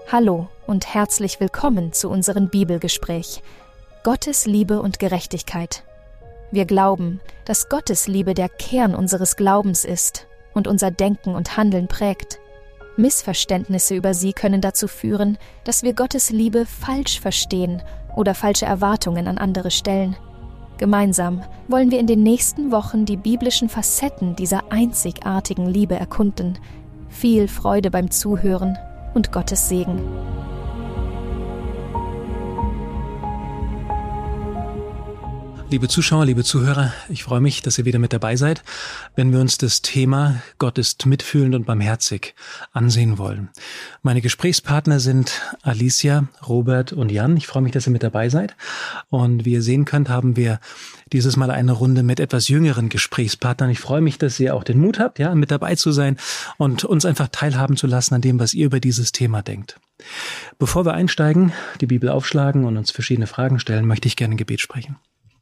Hallo und herzlich willkommen zu unserem Bibelgespräch. Gottes Liebe und Gerechtigkeit. Wir glauben, dass Gottes Liebe der Kern unseres Glaubens ist und unser Denken und Handeln prägt. Missverständnisse über sie können dazu führen, dass wir Gottes Liebe falsch verstehen oder falsche Erwartungen an andere stellen. Gemeinsam wollen wir in den nächsten Wochen die biblischen Facetten dieser einzigartigen Liebe erkunden. Viel Freude beim Zuhören und Gottes Segen. Liebe Zuschauer, liebe Zuhörer, ich freue mich, dass ihr wieder mit dabei seid, wenn wir uns das Thema Gott ist mitfühlend und barmherzig ansehen wollen. Meine Gesprächspartner sind Alicia, Robert und Jan. Ich freue mich, dass ihr mit dabei seid. Und wie ihr sehen könnt, haben wir dieses Mal eine Runde mit etwas jüngeren Gesprächspartnern. Ich freue mich, dass ihr auch den Mut habt, mit dabei zu sein und uns einfach teilhaben zu lassen an dem, was ihr über dieses Thema denkt. Bevor wir einsteigen, die Bibel aufschlagen und uns verschiedene Fragen stellen, möchte ich gerne ein Gebet sprechen.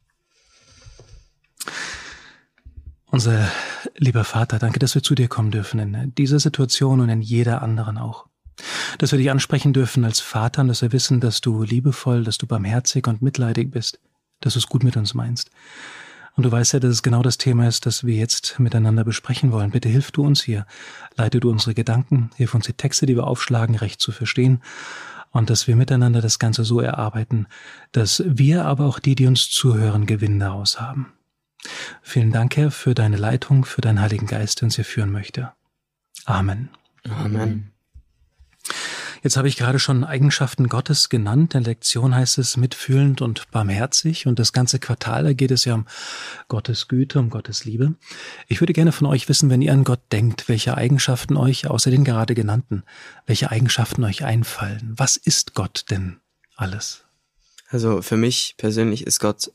Unser lieber Vater, danke, dass wir zu dir kommen dürfen in dieser Situation und in jeder anderen auch. Dass wir dich ansprechen dürfen als Vater und dass wir wissen, dass du liebevoll, dass du barmherzig und mitleidig bist, dass du es gut mit uns meinst. Und du weißt ja, dass es genau das Thema ist, das wir jetzt miteinander besprechen wollen. Bitte hilf du uns hier, leite du unsere Gedanken, hilf uns die Texte, die wir aufschlagen, recht zu verstehen und dass wir miteinander das Ganze so erarbeiten, dass wir, aber auch die uns zuhören, Gewinn daraus haben. Vielen Dank, Herr, für deine Leitung, für deinen Heiligen Geist, der uns hier führen möchte. Amen. Amen. Jetzt habe ich gerade schon Eigenschaften Gottes genannt. In der Lektion heißt es mitfühlend und barmherzig. Und das ganze Quartal, da geht es ja um Gottes Güte, um Gottes Liebe. Ich würde gerne von euch wissen, wenn ihr an Gott denkt, welche Eigenschaften euch, außer den gerade genannten, welche Eigenschaften euch einfallen. Was ist Gott denn alles? Also für mich persönlich ist Gott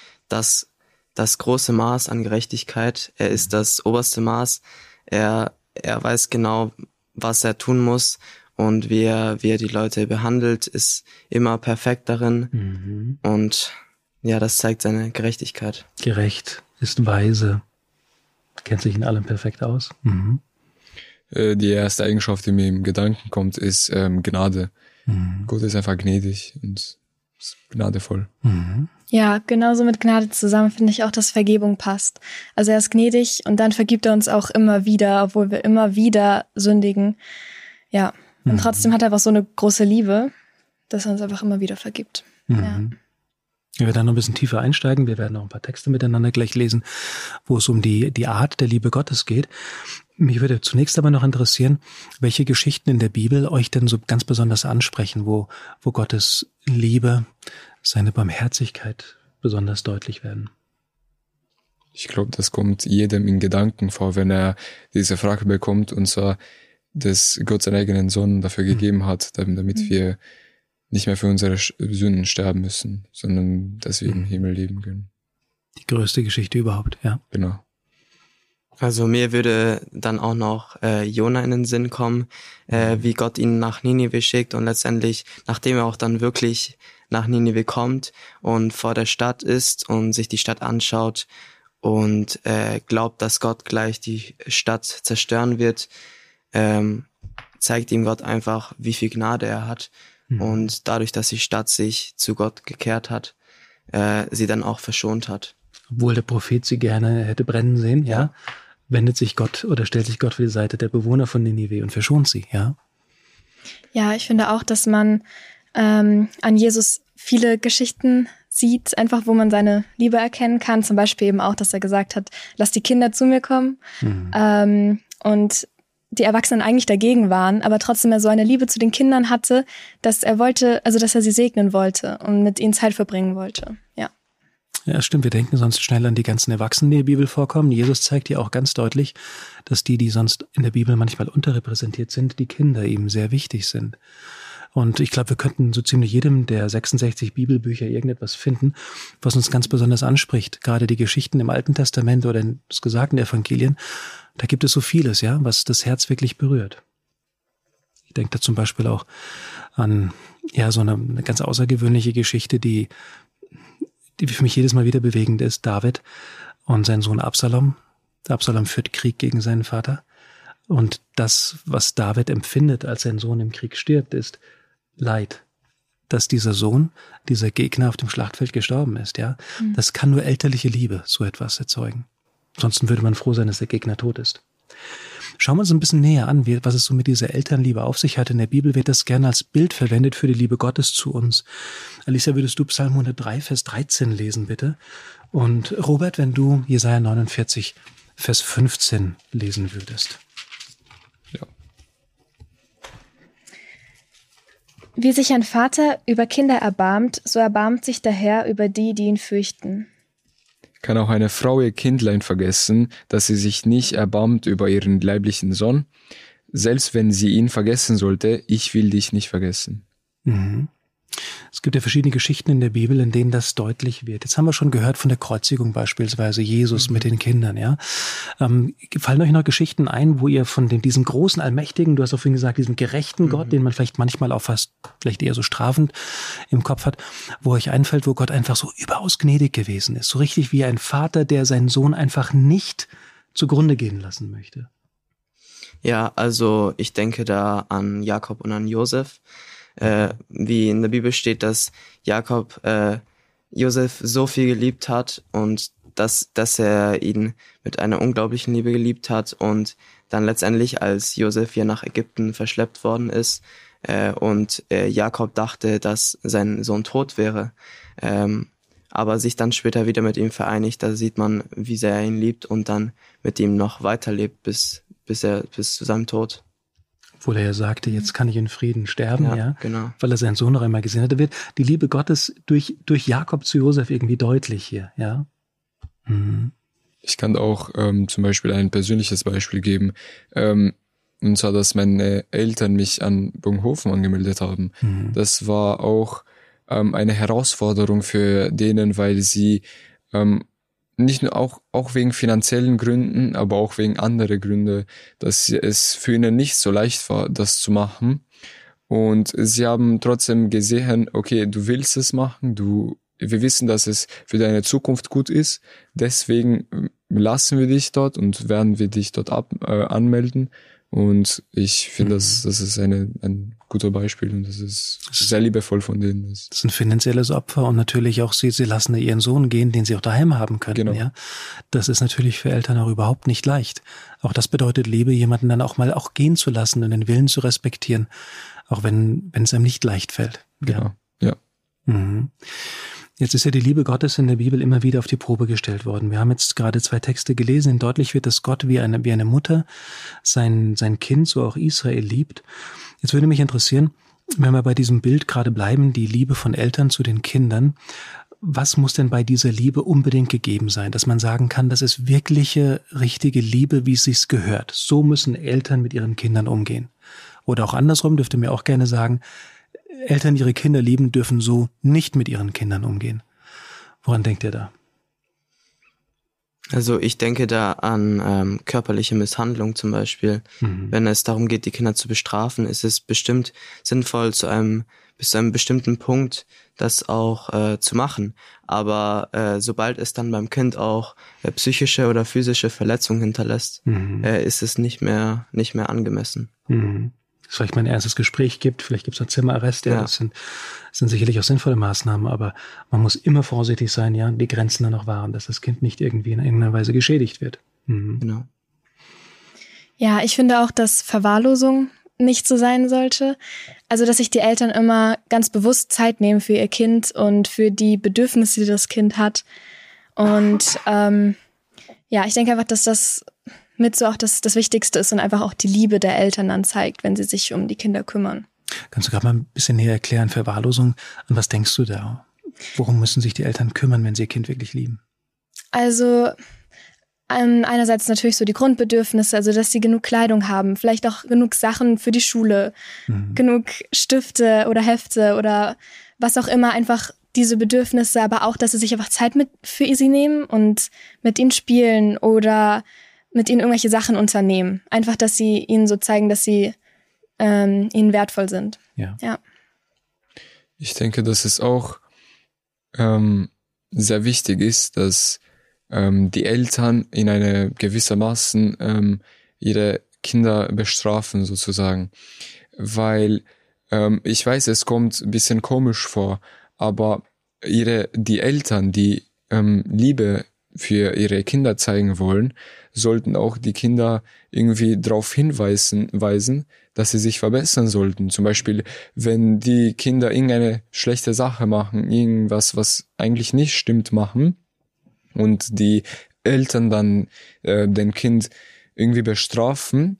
das große Maß an Gerechtigkeit. Er ist das oberste Maß. Er weiß genau, was er tun muss und wie er die Leute behandelt, ist immer perfekt darin. Und ja, das zeigt seine Gerechtigkeit. Gerecht, ist weise, kennt sich in allem perfekt aus. Die erste Eigenschaft, die mir im Gedanken kommt, ist Gnade. Gott ist einfach gnädig und ist gnadevoll. Ja, genauso mit Gnade zusammen finde ich auch, dass Vergebung passt. Also er ist gnädig und dann vergibt er uns auch immer wieder, obwohl wir immer wieder sündigen. Ja, und trotzdem hat er einfach so eine große Liebe, dass er uns einfach immer wieder vergibt. Ja. Wir werden noch ein bisschen tiefer einsteigen. Wir werden auch ein paar Texte miteinander gleich lesen, wo es um die Art der Liebe Gottes geht. Mich würde zunächst aber noch interessieren, welche Geschichten in der Bibel euch denn so ganz besonders ansprechen, wo Gottes Liebe, seine Barmherzigkeit besonders deutlich werden. Ich glaube, das kommt jedem in Gedanken vor, wenn er diese Frage bekommt, und zwar, dass Gott seinen eigenen Sohn dafür gegeben hat, damit wir nicht mehr für unsere Sünden sterben müssen, sondern dass wir im Himmel leben können. Die größte Geschichte überhaupt, ja. Genau. Also mir würde dann auch noch Jona in den Sinn kommen, wie Gott ihn nach Ninive schickt und letztendlich, nachdem er auch dann wirklich nach Ninive kommt und vor der Stadt ist und sich die Stadt anschaut und glaubt, dass Gott gleich die Stadt zerstören wird, zeigt ihm Gott einfach, wie viel Gnade er hat. Und dadurch, dass die Stadt sich zu Gott gekehrt hat, sie dann auch verschont hat. Obwohl der Prophet sie gerne hätte brennen sehen, ja, wendet sich Gott oder stellt sich Gott für die Seite der Bewohner von Ninive und verschont sie, ja. Ja, ich finde auch, dass man an Jesus viele Geschichten sieht, einfach wo man seine Liebe erkennen kann. Zum Beispiel eben auch, dass er gesagt hat, lass die Kinder zu mir kommen. Und die Erwachsenen eigentlich dagegen waren, aber trotzdem er so eine Liebe zu den Kindern hatte, dass er wollte, also dass er sie segnen wollte und mit ihnen Zeit verbringen wollte. Ja. Ja, stimmt. Wir denken sonst schnell an die ganzen Erwachsenen, die in der Bibel vorkommen. Jesus zeigt ja auch ganz deutlich, dass die sonst in der Bibel manchmal unterrepräsentiert sind, die Kinder ihm sehr wichtig sind. Und ich glaube, wir könnten so ziemlich jedem der 66 Bibelbücher irgendetwas finden, was uns ganz besonders anspricht. Gerade die Geschichten im Alten Testament oder in das gesagten Evangelien, da gibt es so vieles, ja, was das Herz wirklich berührt. Ich denke da zum Beispiel auch an so eine ganz außergewöhnliche Geschichte, die für mich jedes Mal wieder bewegend ist. David und sein Sohn Absalom. Absalom führt Krieg gegen seinen Vater. Und das, was David empfindet, als sein Sohn im Krieg stirbt, ist Leid. Dass dieser Sohn, dieser Gegner auf dem Schlachtfeld gestorben ist, ja. Das kann nur elterliche Liebe so etwas erzeugen. Ansonsten würde man froh sein, dass der Gegner tot ist. Schauen wir uns ein bisschen näher an, was es so mit dieser Elternliebe auf sich hat. In der Bibel wird das gerne als Bild verwendet für die Liebe Gottes zu uns. Alicia, würdest du Psalm 103, Vers 13 lesen, bitte? Und Robert, wenn du Jesaja 49, Vers 15 lesen würdest. Ja. Wie sich ein Vater über Kinder erbarmt, so erbarmt sich der Herr über die, die ihn fürchten. Kann auch eine Frau ihr Kindlein vergessen, dass sie sich nicht erbarmt über ihren leiblichen Sohn? Selbst wenn sie ihn vergessen sollte, ich will dich nicht vergessen. Mhm. Es gibt ja verschiedene Geschichten in der Bibel, in denen das deutlich wird. Jetzt haben wir schon gehört von der Kreuzigung beispielsweise, Jesus mit den Kindern, ja. Fallen euch noch Geschichten ein, wo ihr von diesem großen, allmächtigen, du hast auch vorhin gesagt, diesem gerechten Gott, den man vielleicht manchmal auch vielleicht eher so strafend im Kopf hat, wo euch einfällt, wo Gott einfach so überaus gnädig gewesen ist. So richtig wie ein Vater, der seinen Sohn einfach nicht zugrunde gehen lassen möchte. Ja, also ich denke da an Jakob und an Josef. Wie in der Bibel steht, dass Jakob Josef so viel geliebt hat und dass er ihn mit einer unglaublichen Liebe geliebt hat und dann letztendlich, als Josef hier nach Ägypten verschleppt worden ist und Jakob dachte, dass sein Sohn tot wäre, aber sich dann später wieder mit ihm vereinigt, da sieht man, wie sehr er ihn liebt und dann mit ihm noch weiterlebt bis zu seinem Tod. Obwohl er ja sagte, jetzt kann ich in Frieden sterben, ja, genau. Weil er seinen Sohn noch einmal gesehen hat. Da wird die Liebe Gottes durch Jakob zu Josef irgendwie deutlich hier, ja. Mhm. Ich kann auch zum Beispiel ein persönliches Beispiel geben. Und zwar, dass meine Eltern mich an Bunghofen angemeldet haben. Mhm. Das war auch eine Herausforderung für denen, weil sie nicht nur auch wegen finanziellen Gründen, aber auch wegen anderer Gründe, dass es für ihnen nicht so leicht war, das zu machen. Und sie haben trotzdem gesehen, okay, du willst es machen, wir wissen, dass es für deine Zukunft gut ist, deswegen lassen wir dich dort und werden wir dich dort anmelden. Und ich finde, das ist ein guter Beispiel und das ist sehr liebevoll von denen. Das ist ein finanzielles Opfer und natürlich auch sie lassen ihren Sohn gehen, den sie auch daheim haben können. Genau. Ja? Das ist natürlich für Eltern auch überhaupt nicht leicht. Auch das bedeutet Liebe, jemanden dann auch mal auch gehen zu lassen und den Willen zu respektieren, auch wenn es einem nicht leicht fällt. Genau, ja. Mhm. Jetzt ist ja die Liebe Gottes in der Bibel immer wieder auf die Probe gestellt worden. Wir haben jetzt gerade 2 Texte gelesen, in deutlich wird, dass Gott wie eine Mutter sein Kind, so auch Israel, liebt. Jetzt würde mich interessieren, wenn wir bei diesem Bild gerade bleiben, die Liebe von Eltern zu den Kindern, was muss denn bei dieser Liebe unbedingt gegeben sein, dass man sagen kann, das ist wirkliche, richtige Liebe, wie es sich gehört. So müssen Eltern mit ihren Kindern umgehen. Oder auch andersrum, dürft ihr mir auch gerne sagen, Eltern, die ihre Kinder lieben, dürfen so nicht mit ihren Kindern umgehen. Woran denkt ihr da? Also ich denke da an körperliche Misshandlung zum Beispiel. Wenn es darum geht, die Kinder zu bestrafen, ist es bestimmt sinnvoll, bis zu einem bestimmten Punkt das auch zu machen. Aber sobald es dann beim Kind auch psychische oder physische Verletzungen hinterlässt, ist es nicht mehr angemessen. Es vielleicht mal ein erstes Gespräch gibt, vielleicht gibt es einen Zimmerarrest, ja. Das sind sicherlich auch sinnvolle Maßnahmen, aber man muss immer vorsichtig sein, ja, die Grenzen dann auch wahren, dass das Kind nicht irgendwie in irgendeiner Weise geschädigt wird. Genau. Ja, ich finde auch, dass Verwahrlosung nicht so sein sollte. Also, dass sich die Eltern immer ganz bewusst Zeit nehmen für ihr Kind und für die Bedürfnisse, die das Kind hat. Und ich denke einfach, dass das mit so auch das Wichtigste ist und einfach auch die Liebe der Eltern dann zeigt, wenn sie sich um die Kinder kümmern. Kannst du gerade mal ein bisschen näher erklären, Verwahrlosung, an was denkst du da? Worum müssen sich die Eltern kümmern, wenn sie ihr Kind wirklich lieben? Also einerseits natürlich so die Grundbedürfnisse, also dass sie genug Kleidung haben, vielleicht auch genug Sachen für die Schule, genug Stifte oder Hefte oder was auch immer, einfach diese Bedürfnisse, aber auch, dass sie sich einfach Zeit für sie nehmen und mit ihnen spielen oder mit ihnen irgendwelche Sachen unternehmen. Einfach, dass sie ihnen so zeigen, dass sie ihnen wertvoll sind. Ja. Ich denke, dass es auch sehr wichtig ist, dass die Eltern in einer gewissermaßen ihre Kinder bestrafen sozusagen. Weil ich weiß, es kommt ein bisschen komisch vor, aber die Eltern, die Liebe für ihre Kinder zeigen wollen, sollten auch die Kinder irgendwie darauf hinweisen, dass sie sich verbessern sollten. Zum Beispiel, wenn die Kinder irgendeine schlechte Sache machen, irgendwas, was eigentlich nicht stimmt, machen und die Eltern dann den Kind irgendwie bestrafen,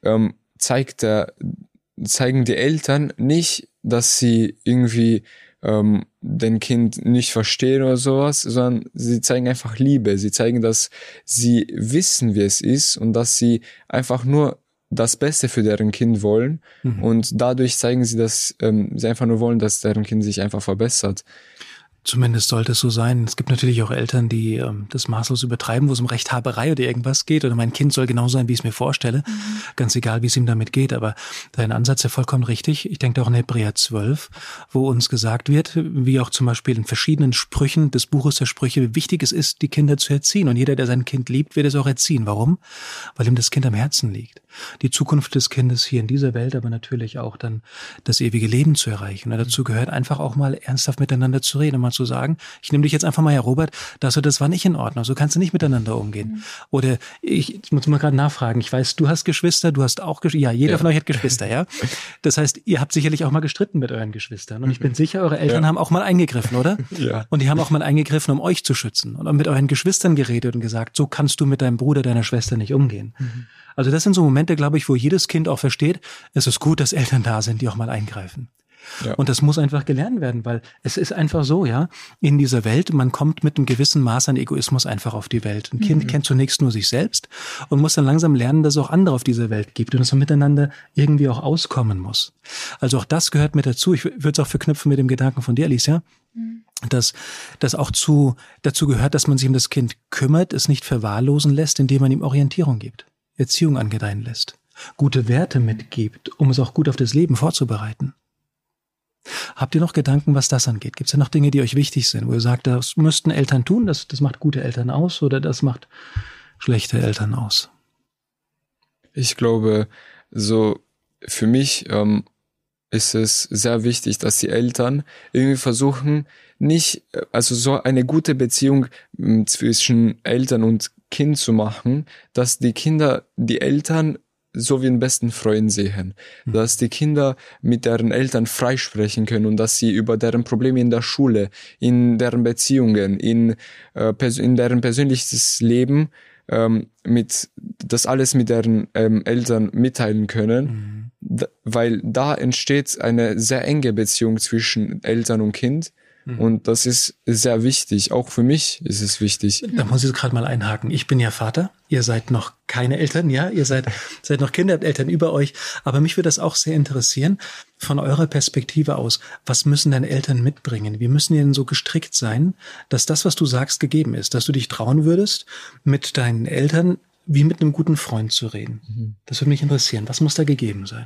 zeigen die Eltern nicht, dass sie irgendwie den Kind nicht verstehen oder sowas, sondern sie zeigen einfach Liebe. Sie zeigen, dass sie wissen, wie es ist und dass sie einfach nur das Beste für deren Kind wollen. Und dadurch zeigen sie, dass sie einfach nur wollen, dass deren Kind sich einfach verbessert. Zumindest sollte es so sein. Es gibt natürlich auch Eltern, die das maßlos übertreiben, wo es um Rechthaberei oder irgendwas geht. Oder mein Kind soll genau sein, wie ich es mir vorstelle. Ganz egal, wie es ihm damit geht. Aber dein Ansatz ist ja vollkommen richtig. Ich denke auch in Hebräer 12, wo uns gesagt wird, wie auch zum Beispiel in verschiedenen Sprüchen des Buches der Sprüche, wie wichtig es ist, die Kinder zu erziehen. Und jeder, der sein Kind liebt, wird es auch erziehen. Warum? Weil ihm das Kind am Herzen liegt. Die Zukunft des Kindes hier in dieser Welt, aber natürlich auch dann das ewige Leben zu erreichen. Und dazu gehört einfach auch mal ernsthaft miteinander zu reden und mal zu sagen, ich nehme dich jetzt einfach mal, Herr Robert, das war nicht in Ordnung, so kannst du nicht miteinander umgehen. Oder ich muss mal gerade nachfragen, ich weiß, du hast Geschwister, du hast auch Geschwister, ja, jeder von euch hat Geschwister, ja. Das heißt, ihr habt sicherlich auch mal gestritten mit euren Geschwistern und ich bin sicher, eure Eltern haben auch mal eingegriffen, oder? Ja. Und die haben auch mal eingegriffen, um euch zu schützen und mit euren Geschwistern geredet und gesagt, so kannst du mit deinem Bruder, deiner Schwester nicht umgehen. Also das sind so Momente, glaube ich, wo jedes Kind auch versteht, es ist gut, dass Eltern da sind, die auch mal eingreifen. Ja. Und das muss einfach gelernt werden, weil es ist einfach so, ja, in dieser Welt, man kommt mit einem gewissen Maß an Egoismus einfach auf die Welt. Ein Kind kennt zunächst nur sich selbst und muss dann langsam lernen, dass es auch andere auf dieser Welt gibt und dass man miteinander irgendwie auch auskommen muss. Also auch das gehört mit dazu. Ich würde es auch verknüpfen mit dem Gedanken von dir, Alicia, dass das auch dazu gehört, dass man sich um das Kind kümmert, es nicht verwahrlosen lässt, indem man ihm Orientierung gibt, Erziehung angedeihen lässt, gute Werte mitgibt, um es auch gut auf das Leben vorzubereiten. Habt ihr noch Gedanken, was das angeht? Gibt es ja noch Dinge, die euch wichtig sind, wo ihr sagt, das müssten Eltern tun, das macht gute Eltern aus oder das macht schlechte Eltern aus? Ich glaube, so für mich ist es sehr wichtig, dass die Eltern irgendwie versuchen, also so eine gute Beziehung zwischen Eltern und Kind zu machen, dass die Kinder die Eltern so wie einen besten Freund sehen, dass die Kinder mit deren Eltern freisprechen können und dass sie über deren Probleme in der Schule, in deren Beziehungen, in deren persönliches Leben das alles mit deren Eltern mitteilen können, weil da entsteht eine sehr enge Beziehung zwischen Eltern und Kind. Und das ist sehr wichtig. Auch für mich ist es wichtig. Da muss ich jetzt gerade mal einhaken. Ich bin ja Vater. Ihr seid noch keine Eltern, ja? Ihr seid noch Kinder, habt Eltern über euch. Aber mich würde das auch sehr interessieren, von eurer Perspektive aus. Was müssen deine Eltern mitbringen? Wie müssen die denn so gestrickt sein, dass das, was du sagst, gegeben ist? Dass du dich trauen würdest, mit deinen Eltern wie mit einem guten Freund zu reden? Das würde mich interessieren. Was muss da gegeben sein?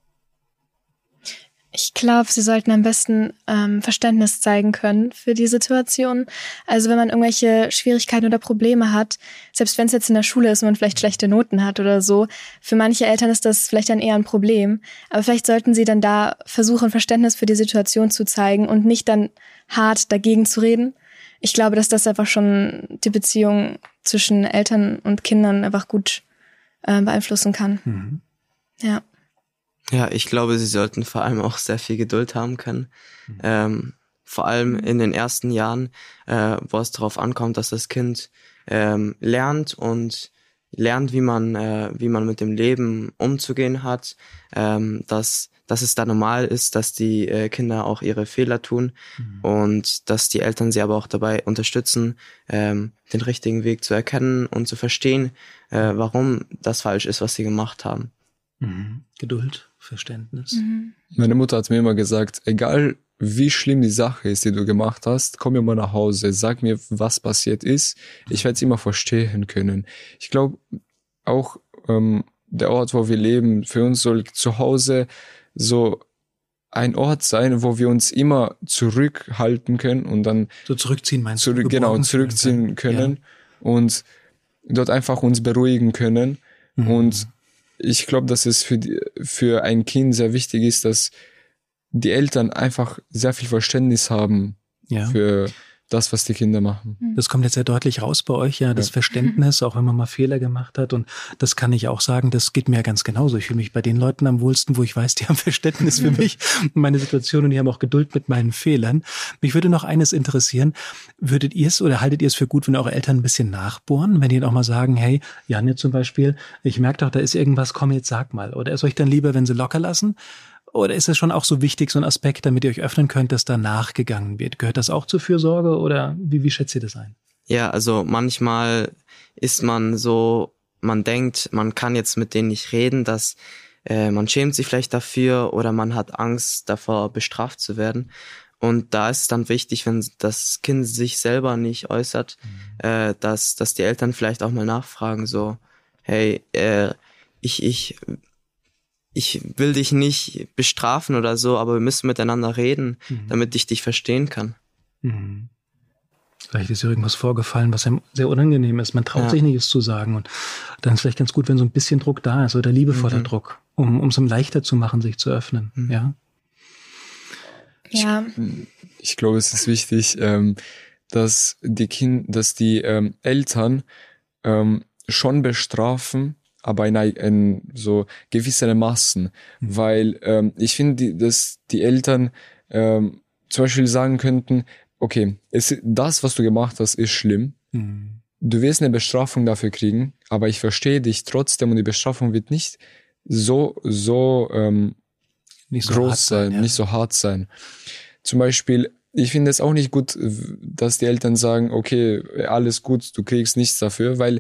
Ich glaube, sie sollten am besten Verständnis zeigen können für die Situation. Also wenn man irgendwelche Schwierigkeiten oder Probleme hat, selbst wenn es jetzt in der Schule ist und man vielleicht schlechte Noten hat oder so, für manche Eltern ist das vielleicht dann eher ein Problem. Aber vielleicht sollten sie dann da versuchen, Verständnis für die Situation zu zeigen und nicht dann hart dagegen zu reden. Ich glaube, dass das einfach schon die Beziehung zwischen Eltern und Kindern einfach gut beeinflussen kann. Ja. Ja, ich glaube, sie sollten vor allem auch sehr viel Geduld haben können. Vor allem in den ersten Jahren, wo es darauf ankommt, dass das Kind lernt, wie man mit dem Leben umzugehen hat, dass es da normal ist, dass die Kinder auch ihre Fehler tun und dass die Eltern sie aber auch dabei unterstützen, den richtigen Weg zu erkennen und zu verstehen, warum das falsch ist, was sie gemacht haben. Geduld, Verständnis. Meine Mutter hat mir immer gesagt, egal wie schlimm die Sache ist, die du gemacht hast, komm mir mal nach Hause, sag mir, was passiert ist. Ich werde es immer verstehen können. Ich glaube, auch der Ort, wo wir leben, für uns soll zu Hause so ein Ort sein, wo wir uns immer zurückhalten können und dann so zurückziehen, meinst du? Genau, zurückziehen können und dort einfach uns beruhigen können und ich glaube, dass es für ein Kind sehr wichtig ist, dass die Eltern einfach sehr viel Verständnis haben für das, was die Kinder machen. Das kommt jetzt sehr deutlich raus bei euch, das Verständnis, auch wenn man mal Fehler gemacht hat. Und das kann ich auch sagen, das geht mir ja ganz genauso. Ich fühle mich bei den Leuten am wohlsten, wo ich weiß, die haben Verständnis für mich und meine Situation und die haben auch Geduld mit meinen Fehlern. Mich würde noch eines interessieren. Würdet ihr es oder haltet ihr es für gut, wenn eure Eltern ein bisschen nachbohren? Wenn die dann auch mal sagen, hey, Janne zum Beispiel, ich merke doch, da ist irgendwas, komm jetzt sag mal. Oder ist euch dann lieber, wenn sie locker lassen? Oder ist es schon auch so wichtig, so ein Aspekt, damit ihr euch öffnen könnt, dass da nachgegangen wird? Gehört das auch zur Fürsorge oder wie schätzt ihr das ein? Ja, also manchmal ist man so, man denkt, man kann jetzt mit denen nicht reden, dass man schämt sich vielleicht dafür oder man hat Angst davor, bestraft zu werden. Und da ist es dann wichtig, wenn das Kind sich selber nicht äußert, dass die Eltern vielleicht auch mal nachfragen, so, hey, ich will dich nicht bestrafen oder so, aber wir müssen miteinander reden, damit ich dich verstehen kann. Mhm. Vielleicht ist ja irgendwas vorgefallen, was einem sehr unangenehm ist. Man traut sich nicht, es zu sagen. Und dann ist es vielleicht ganz gut, wenn so ein bisschen Druck da ist oder liebevoller Druck, um es leichter zu machen, sich zu öffnen. Ja. Ich glaube, es ist wichtig, dass die Eltern schon bestrafen, aber in so gewisse Maßen, weil ich finde, dass die Eltern zum Beispiel sagen könnten, okay, das, was du gemacht hast, ist schlimm. Du wirst eine Bestrafung dafür kriegen, aber ich verstehe dich trotzdem und die Bestrafung wird nicht so groß sein, nicht so hart sein. Zum Beispiel, ich finde es auch nicht gut, dass die Eltern sagen, okay, alles gut, du kriegst nichts dafür, weil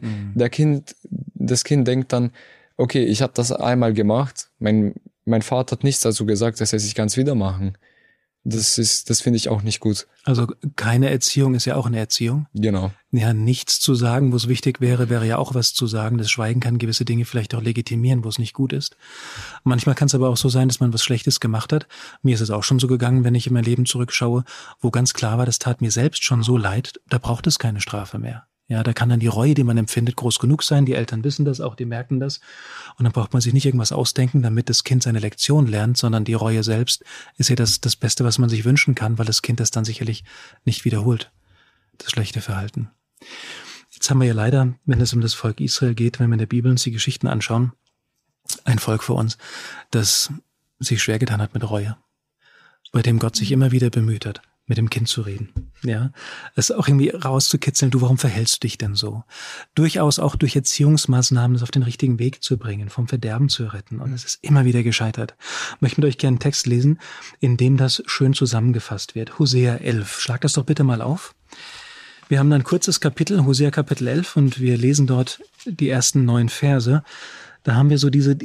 das Kind denkt dann, okay, ich habe das einmal gemacht, mein Vater hat nichts dazu gesagt, das heißt, ich kann es wieder machen. Das finde ich auch nicht gut. Also keine Erziehung ist ja auch eine Erziehung. Genau. Ja, nichts zu sagen, wo es wichtig wäre ja auch was zu sagen. Das Schweigen kann gewisse Dinge vielleicht auch legitimieren, wo es nicht gut ist. Manchmal kann es aber auch so sein, dass man was Schlechtes gemacht hat. Mir ist es auch schon so gegangen, wenn ich in mein Leben zurückschaue, wo ganz klar war, das tat mir selbst schon so leid, da braucht es keine Strafe mehr. Ja, da kann dann die Reue, die man empfindet, groß genug sein. Die Eltern wissen das auch, die merken das. Und dann braucht man sich nicht irgendwas ausdenken, damit das Kind seine Lektion lernt, sondern die Reue selbst ist ja das Beste, was man sich wünschen kann, weil das Kind das dann sicherlich nicht wiederholt, das schlechte Verhalten. Jetzt haben wir ja leider, wenn es um das Volk Israel geht, wenn wir in der Bibel uns die Geschichten anschauen, ein Volk vor uns, das sich schwer getan hat mit Reue, bei dem Gott sich immer wieder bemüht hat, mit dem Kind zu reden. Ja, es auch irgendwie rauszukitzeln, du, warum verhältst du dich denn so? Durchaus auch durch Erziehungsmaßnahmen das auf den richtigen Weg zu bringen, vom Verderben zu retten. Und es ist immer wieder gescheitert. Ich möchte mit euch gerne einen Text lesen, in dem das schön zusammengefasst wird. Hosea 11. Schlag das doch bitte mal auf. Wir haben ein kurzes Kapitel, Hosea Kapitel 11, und wir lesen dort die ersten 9 Verse. Da haben wir so diese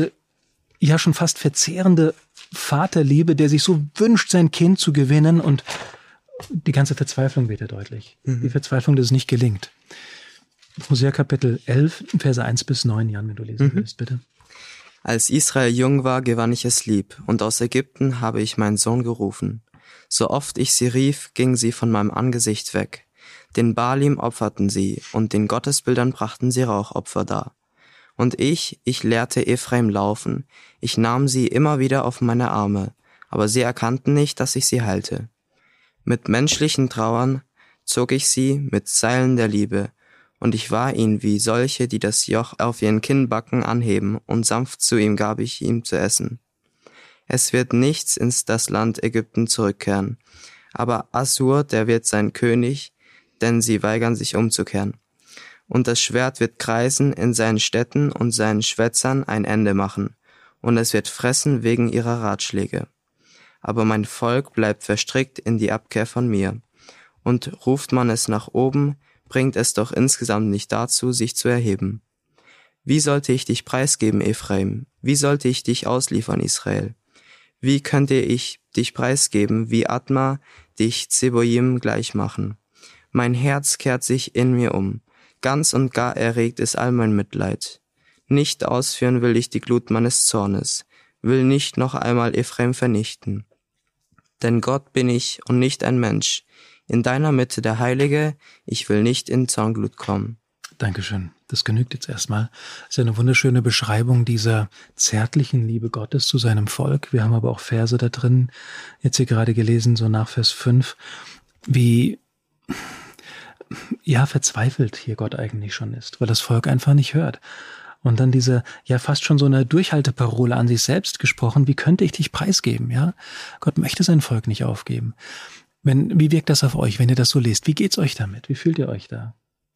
ja schon fast verzehrende Vaterliebe, der sich so wünscht, sein Kind zu gewinnen, und die ganze Verzweiflung wird ja deutlich. Die Verzweiflung, dass es nicht gelingt. Hosea Kapitel 11, Verse 1-9, Jan, wenn du lesen willst, bitte. Als Israel jung war, gewann ich es lieb, und aus Ägypten habe ich meinen Sohn gerufen. So oft ich sie rief, ging sie von meinem Angesicht weg. Den Baalim opferten sie, und den Gottesbildern brachten sie Rauchopfer dar. Und ich lehrte Ephraim laufen, ich nahm sie immer wieder auf meine Arme, aber sie erkannten nicht, dass ich sie heilte. Mit menschlichen Trauern zog ich sie mit Seilen der Liebe, und ich war ihnen wie solche, die das Joch auf ihren Kinnbacken anheben, und sanft zu ihm gab ich ihm zu essen. Es wird nichts ins das Land Ägypten zurückkehren, aber Assur, der wird sein König, denn sie weigern sich umzukehren. Und das Schwert wird kreisen in seinen Städten und seinen Schwätzern ein Ende machen, und es wird fressen wegen ihrer Ratschläge. Aber mein Volk bleibt verstrickt in die Abkehr von mir. Und ruft man es nach oben, bringt es doch insgesamt nicht dazu, sich zu erheben. Wie sollte ich dich preisgeben, Ephraim? Wie sollte ich dich ausliefern, Israel? Wie könnte ich dich preisgeben, wie Adma dich Zeboim gleich machen? Mein Herz kehrt sich in mir um. Ganz und gar erregt es all mein Mitleid. Nicht ausführen will ich die Glut meines Zornes, will nicht noch einmal Ephraim vernichten. Denn Gott bin ich und nicht ein Mensch. In deiner Mitte der Heilige, ich will nicht in Zornglut kommen. Dankeschön. Das genügt jetzt erstmal. Das ist ja eine wunderschöne Beschreibung dieser zärtlichen Liebe Gottes zu seinem Volk. Wir haben aber auch Verse da drin, jetzt hier gerade gelesen, so nach Vers 5, wie verzweifelt hier Gott eigentlich schon ist, weil das Volk einfach nicht hört. Und dann diese, fast schon so eine Durchhalteparole an sich selbst gesprochen, wie könnte ich dich preisgeben, ja? Gott möchte sein Volk nicht aufgeben. Wie wirkt das auf euch, wenn ihr das so lest? Wie geht's euch damit? Wie fühlt ihr euch da?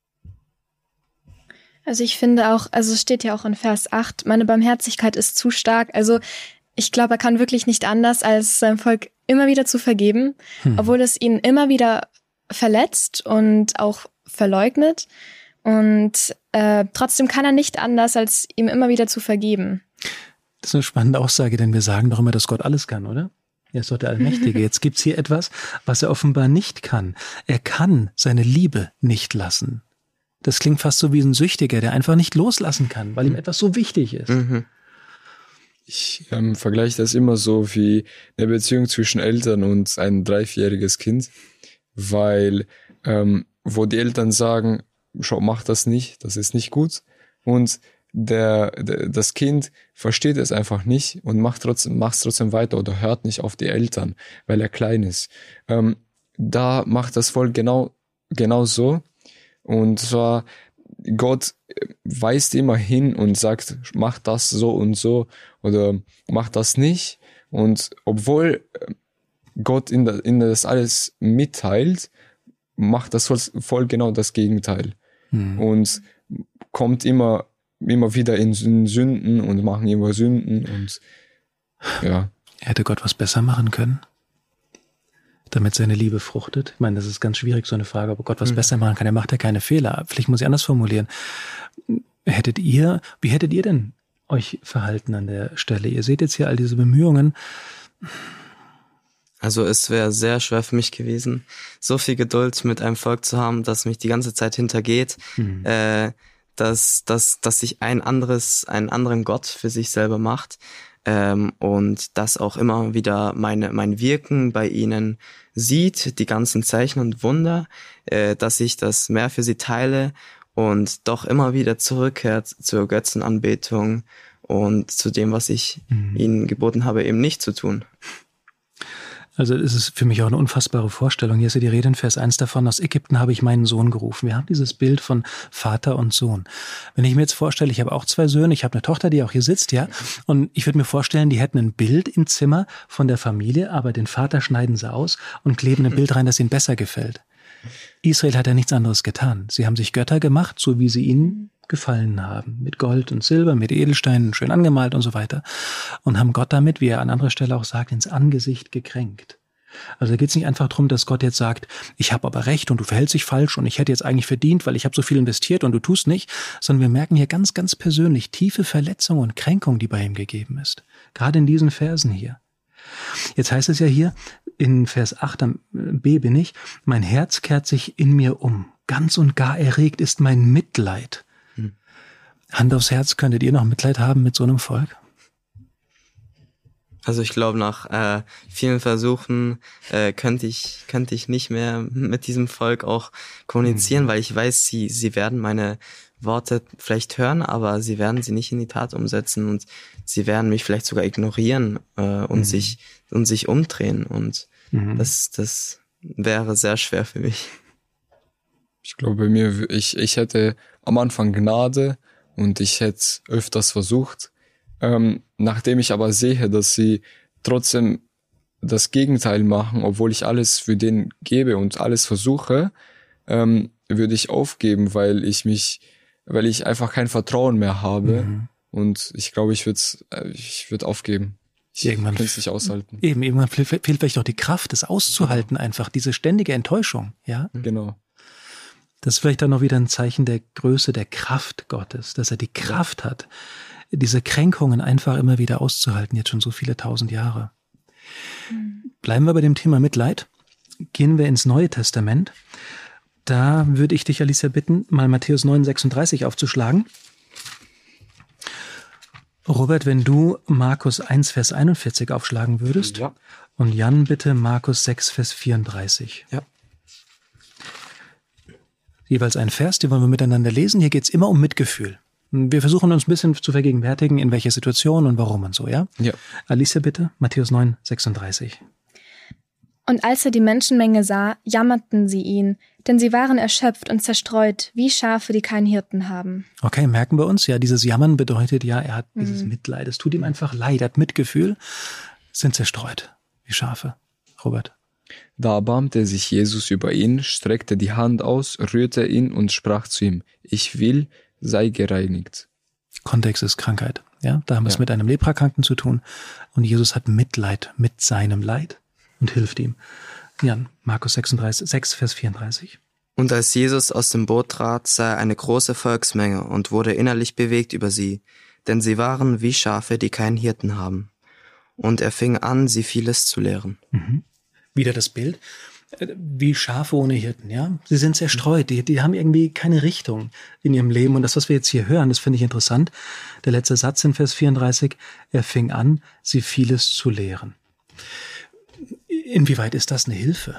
Also ich finde auch, es steht ja auch in Vers 8, meine Barmherzigkeit ist zu stark. Also ich glaube, er kann wirklich nicht anders, als seinem Volk immer wieder zu vergeben, obwohl es ihn immer wieder verletzt und auch verleugnet. Und trotzdem kann er nicht anders, als ihm immer wieder zu vergeben. Das ist eine spannende Aussage, denn wir sagen doch immer, dass Gott alles kann, oder? Er ist doch der Allmächtige. Jetzt gibt's hier etwas, was er offenbar nicht kann. Er kann seine Liebe nicht lassen. Das klingt fast so wie ein Süchtiger, der einfach nicht loslassen kann, weil ihm etwas so wichtig ist. Ich vergleiche das immer so wie eine Beziehung zwischen Eltern und ein 3-4-jähriges Kind, weil wo die Eltern sagen, schau, mach das nicht, das ist nicht gut, und das Kind versteht es einfach nicht und macht's trotzdem weiter oder hört nicht auf die Eltern, weil er klein ist. Da macht das Volk genau so. Und zwar, Gott weist immer hin und sagt, mach das so und so oder mach das nicht. Und obwohl Gott in das alles mitteilt, macht das Volk genau das Gegenteil. Und kommt immer wieder in Sünden und machen immer Sünden und ja. Hätte Gott was besser machen können, damit seine Liebe fruchtet? Ich meine, das ist ganz schwierig, so eine Frage, ob Gott was besser machen kann. Er macht ja keine Fehler. Vielleicht muss ich anders formulieren. Wie hättet ihr denn euch verhalten an der Stelle? Ihr seht jetzt hier all diese Bemühungen. Also es wäre sehr schwer für mich gewesen, so viel Geduld mit einem Volk zu haben, das mich die ganze Zeit hintergeht, dass sich einen anderen Gott für sich selber macht, und das auch immer wieder mein Wirken bei ihnen sieht, die ganzen Zeichen und Wunder, dass ich das mehr für sie teile und doch immer wieder zurückkehrt zur Götzenanbetung und zu dem, was ich ihnen geboten habe, eben nicht zu tun. Also es ist für mich auch eine unfassbare Vorstellung. Hier ist ja die Rede in Vers 1 davon, aus Ägypten habe ich meinen Sohn gerufen. Wir haben dieses Bild von Vater und Sohn. Wenn ich mir jetzt vorstelle, ich habe auch 2 Söhne, ich habe eine Tochter, die auch hier sitzt, ja, und ich würde mir vorstellen, die hätten ein Bild im Zimmer von der Familie, aber den Vater schneiden sie aus und kleben ein Bild rein, das ihnen besser gefällt. Israel hat ja nichts anderes getan. Sie haben sich Götter gemacht, so wie sie ihnen gefallen haben, mit Gold und Silber, mit Edelsteinen, schön angemalt und so weiter, und haben Gott damit, wie er an anderer Stelle auch sagt, ins Angesicht gekränkt. Also da geht es nicht einfach darum, dass Gott jetzt sagt, ich habe aber recht und du verhältst dich falsch und ich hätte jetzt eigentlich verdient, weil ich habe so viel investiert und du tust nicht, sondern wir merken hier ganz, ganz persönlich tiefe Verletzung und Kränkung, die bei ihm gegeben ist. Gerade in diesen Versen hier. Jetzt heißt es ja hier, in Vers 8 am B bin ich, mein Herz kehrt sich in mir um, ganz und gar erregt ist mein Mitleid. Hand aufs Herz, könntet ihr noch Mitleid haben mit so einem Volk? Also ich glaube, nach vielen Versuchen könnte ich nicht mehr mit diesem Volk auch kommunizieren, weil ich weiß, sie werden meine Worte vielleicht hören, aber sie werden sie nicht in die Tat umsetzen und sie werden mich vielleicht sogar ignorieren und sich umdrehen, und das wäre sehr schwer für mich. Ich glaube, bei mir, ich hätte am Anfang Gnade und ich hätte öfters versucht. Nachdem ich aber sehe, dass sie trotzdem das Gegenteil machen, obwohl ich alles für den gebe und alles versuche, würde ich aufgeben, weil ich einfach kein Vertrauen mehr habe. Und ich glaube, ich würde aufgeben. Ich kann es nicht aushalten. Irgendwann fehlt vielleicht auch die Kraft, es auszuhalten, einfach diese ständige Enttäuschung, ja? Genau. Das ist vielleicht auch noch wieder ein Zeichen der Größe, der Kraft Gottes, dass er die Kraft hat, diese Kränkungen einfach immer wieder auszuhalten, jetzt schon so viele 1000 Jahre. Bleiben wir bei dem Thema Mitleid. Gehen wir ins Neue Testament. Da würde ich dich, Alicia, bitten, mal Matthäus 9,36 aufzuschlagen. Robert, wenn du Markus 1, Vers 41 aufschlagen würdest. Ja. Und Jan bitte Markus 6, Vers 34. Ja. jeweils einen Vers, den wollen wir miteinander lesen. Hier geht's immer um Mitgefühl. Wir versuchen uns ein bisschen zu vergegenwärtigen, in welcher Situation und warum und so, ja? Ja. Alicia bitte, Matthäus 9, 36. Und als er die Menschenmenge sah, jammerten sie ihn, denn sie waren erschöpft und zerstreut, wie Schafe, die keinen Hirten haben. Okay, merken wir uns, ja, dieses Jammern bedeutet ja, er hat dieses Mitleid. Es tut ihm einfach leid, er hat Mitgefühl, sind zerstreut, wie Schafe. Robert. Da erbarmte sich Jesus über ihn, streckte die Hand aus, rührte ihn und sprach zu ihm, ich will, sei gereinigt. Kontext ist Krankheit, ja, da haben wir es mit einem Leprakranken zu tun und Jesus hat Mitleid mit seinem Leid und hilft ihm. Jan, Markus 6, Vers 34. Und als Jesus aus dem Boot trat, sah er eine große Volksmenge und wurde innerlich bewegt über sie, denn sie waren wie Schafe, die keinen Hirten haben. Und er fing an, sie vieles zu lehren. Wieder das Bild, wie Schafe ohne Hirten, ja. Sie sind zerstreut, die haben irgendwie keine Richtung in ihrem Leben. Und das, was wir jetzt hier hören, das finde ich interessant. Der letzte Satz in Vers 34, er fing an, sie vieles zu lehren. Inwieweit ist das eine Hilfe?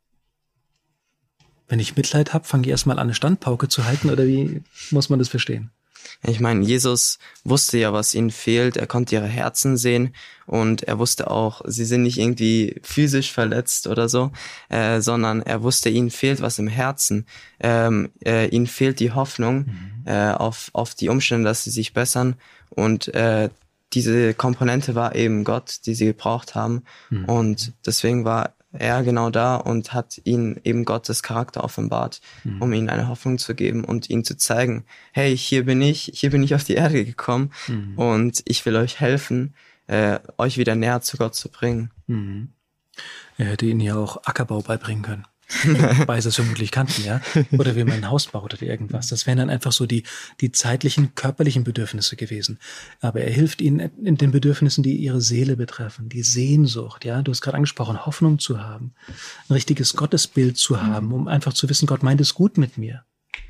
Wenn ich Mitleid habe, fange ich erstmal an, eine Standpauke zu halten, oder wie muss man das verstehen? Ich meine, Jesus wusste ja, was ihnen fehlt. Er konnte ihre Herzen sehen und er wusste auch, sie sind nicht irgendwie physisch verletzt oder so, sondern er wusste, ihnen fehlt was im Herzen. Ihnen fehlt die Hoffnung auf die Umstände, dass sie sich bessern und diese Komponente war eben Gott, die sie gebraucht haben und deswegen war er genau da und hat ihnen eben Gottes Charakter offenbart, um ihnen eine Hoffnung zu geben und ihnen zu zeigen, hey, hier bin ich auf die Erde gekommen und ich will euch helfen, euch wieder näher zu Gott zu bringen. Er hätte ihnen ja auch Ackerbau beibringen können. Weil sie es vermutlich kannten, ja. Oder wie man ein Haus baut oder irgendwas. Das wären dann einfach so die zeitlichen, körperlichen Bedürfnisse gewesen. Aber er hilft ihnen in den Bedürfnissen, die ihre Seele betreffen. Die Sehnsucht, ja. Du hast gerade angesprochen, Hoffnung zu haben. Ein richtiges Gottesbild zu haben, um einfach zu wissen, Gott meint es gut mit mir.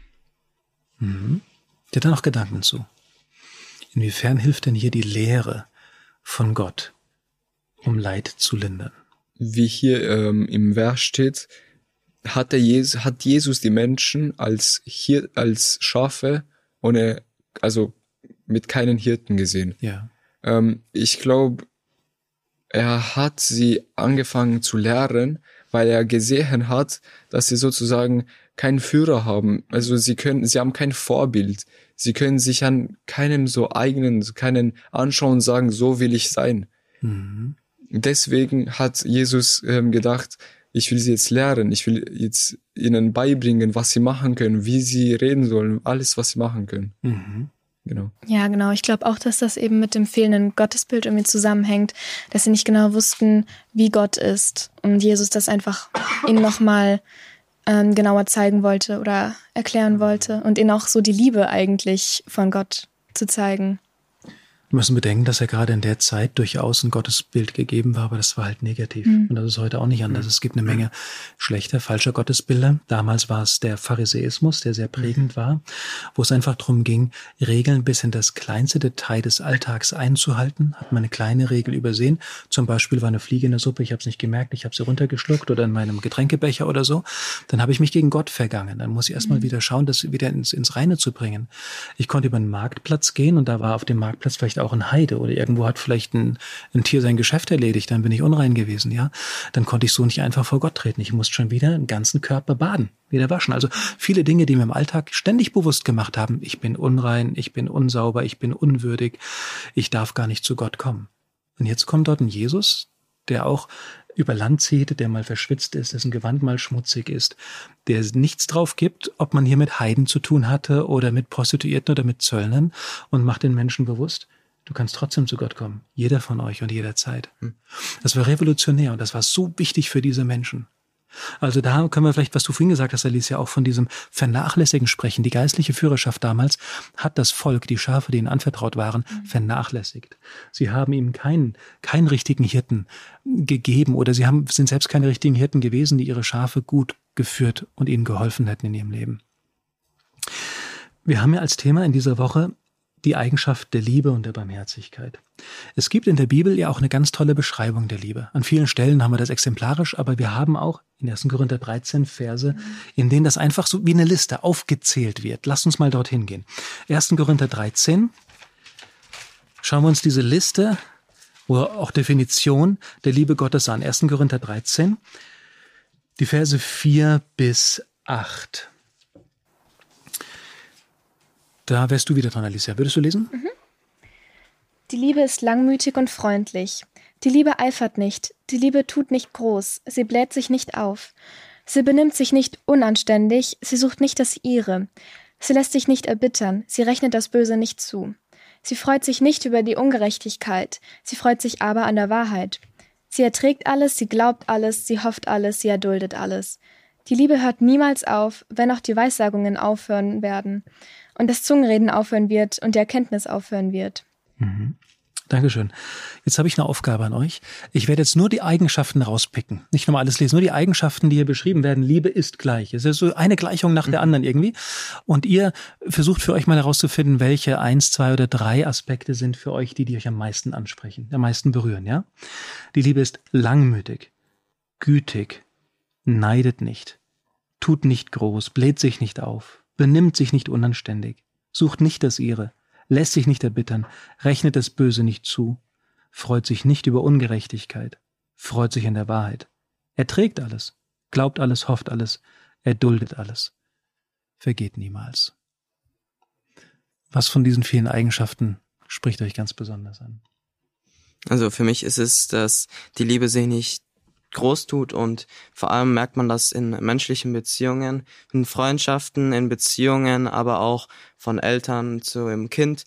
Der hat da noch Gedanken zu. Inwiefern hilft denn hier die Lehre von Gott, um Leid zu lindern? Wie hier im Vers steht, hat Jesus die Menschen als Schafe mit keinen Hirten gesehen. Ja. Ich glaube, er hat sie angefangen zu lehren, weil er gesehen hat, dass sie sozusagen keinen Führer haben. Also sie haben kein Vorbild. Sie können sich an keinen keinen anschauen und sagen, so will ich sein. Deswegen hat Jesus gedacht, ich will sie jetzt lehren, ich will jetzt ihnen beibringen, was sie machen können, wie sie reden sollen, alles, was sie machen können. Genau. Ja, genau. Ich glaube auch, dass das eben mit dem fehlenden Gottesbild irgendwie zusammenhängt, dass sie nicht genau wussten, wie Gott ist und Jesus das einfach ihnen nochmal genauer zeigen wollte oder erklären wollte und ihnen auch so die Liebe eigentlich von Gott zu zeigen. Wir müssen bedenken, dass er gerade in der Zeit durchaus ein Gottesbild gegeben war, aber das war halt negativ. Und das ist heute auch nicht anders. Es gibt eine Menge schlechter, falscher Gottesbilder. Damals war es der Pharisäismus, der sehr prägend war, wo es einfach darum ging, Regeln bis in das kleinste Detail des Alltags einzuhalten. Hat man eine kleine Regel übersehen. Zum Beispiel war eine Fliege in der Suppe, ich habe es nicht gemerkt, ich habe sie runtergeschluckt oder in meinem Getränkebecher oder so. Dann habe ich mich gegen Gott vergangen. Dann muss ich erstmal wieder schauen, das wieder ins Reine zu bringen. Ich konnte über einen Marktplatz gehen und da war auf dem Marktplatz vielleicht auch ein Heide oder irgendwo hat vielleicht ein Tier sein Geschäft erledigt, dann bin ich unrein gewesen, ja. Dann konnte ich so nicht einfach vor Gott treten. Ich musste schon wieder den ganzen Körper baden, wieder waschen. Also viele Dinge, die mir im Alltag ständig bewusst gemacht haben, ich bin unrein, ich bin unsauber, ich bin unwürdig, ich darf gar nicht zu Gott kommen. Und jetzt kommt dort ein Jesus, der auch über Land zieht, der mal verschwitzt ist, dessen Gewand mal schmutzig ist, der nichts drauf gibt, ob man hier mit Heiden zu tun hatte oder mit Prostituierten oder mit Zöllnern und macht den Menschen bewusst, du kannst trotzdem zu Gott kommen. Jeder von euch und jederzeit. Das war revolutionär und das war so wichtig für diese Menschen. Also da können wir vielleicht, was du vorhin gesagt hast, Alicia, auch von diesem Vernachlässigen sprechen. Die geistliche Führerschaft damals hat das Volk, die Schafe, die ihnen anvertraut waren, vernachlässigt. Sie haben ihm keinen richtigen Hirten gegeben oder sind selbst keine richtigen Hirten gewesen, die ihre Schafe gut geführt und ihnen geholfen hätten in ihrem Leben. Wir haben ja als Thema in dieser Woche die Eigenschaft der Liebe und der Barmherzigkeit. Es gibt in der Bibel ja auch eine ganz tolle Beschreibung der Liebe. An vielen Stellen haben wir das exemplarisch, aber wir haben auch in 1. Korinther 13 Verse, in denen das einfach so wie eine Liste aufgezählt wird. Lasst uns mal dorthin gehen. 1. Korinther 13. Schauen wir uns diese Liste oder auch Definition der Liebe Gottes an. 1. Korinther 13, die Verse 4 bis 8. Da wärst du wieder dran, Alicia. Würdest du lesen? Die Liebe ist langmütig und freundlich. Die Liebe eifert nicht. Die Liebe tut nicht groß. Sie bläht sich nicht auf. Sie benimmt sich nicht unanständig. Sie sucht nicht das Ihre. Sie lässt sich nicht erbittern. Sie rechnet das Böse nicht zu. Sie freut sich nicht über die Ungerechtigkeit. Sie freut sich aber an der Wahrheit. Sie erträgt alles, sie glaubt alles, sie hofft alles, sie erduldet alles. Die Liebe hört niemals auf, wenn auch die Weissagungen aufhören werden und das Zungenreden aufhören wird und die Erkenntnis aufhören wird. Dankeschön. Jetzt habe ich eine Aufgabe an euch. Ich werde jetzt nur die Eigenschaften rauspicken. Nicht nochmal alles lesen, nur die Eigenschaften, die hier beschrieben werden. Liebe ist gleich. Es ist so eine Gleichung nach der anderen irgendwie. Und ihr versucht für euch mal herauszufinden, welche 1, 2 oder 3 Aspekte sind für euch, die euch am meisten ansprechen, am meisten berühren, ja? Die Liebe ist langmütig, gütig, neidet nicht, tut nicht groß, bläht sich nicht auf, benimmt sich nicht unanständig, sucht nicht das Ihre, lässt sich nicht erbittern, rechnet das Böse nicht zu, freut sich nicht über Ungerechtigkeit, freut sich an der Wahrheit, erträgt alles, glaubt alles, hofft alles, erduldet alles, vergeht niemals. Was von diesen vielen Eigenschaften spricht euch ganz besonders an? Also für mich ist es, dass die Liebe sich nicht groß tut und vor allem merkt man das in menschlichen Beziehungen, in Freundschaften, in Beziehungen, aber auch von Eltern zu einem Kind.